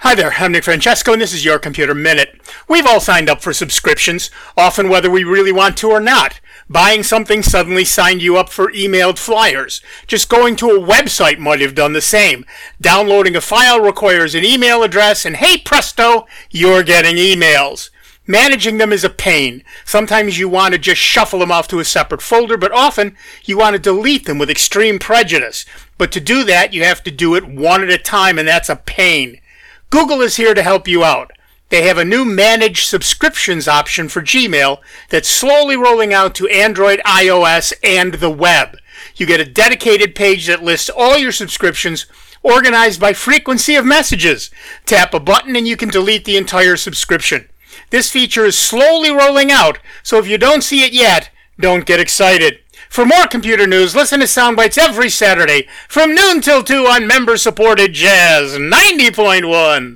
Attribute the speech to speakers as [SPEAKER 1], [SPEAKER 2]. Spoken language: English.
[SPEAKER 1] Hi there, I'm Nick Francesco, and this is Your Computer Minute. We've all signed up for subscriptions, often whether we really want to or not. Buying something suddenly signed you up for emailed flyers. Just going to a website might have done the same. Downloading a file requires an email address, and hey presto, you're getting emails. Managing them is a pain. Sometimes you want to just shuffle them off to a separate folder, but often you want to delete them with extreme prejudice. But to do that, you have to do it one at a time, and that's a pain. Google is here to help you out. They have a new Manage Subscriptions option for Gmail that's slowly rolling out to Android, iOS, and the web. You get a dedicated page that lists all your subscriptions organized by frequency of messages. Tap a button and you can delete the entire subscription. This feature is slowly rolling out, so if you don't see it yet, don't get excited. For more computer news, listen to Soundbites every Saturday from noon till 2 on member-supported Jazz 90.1.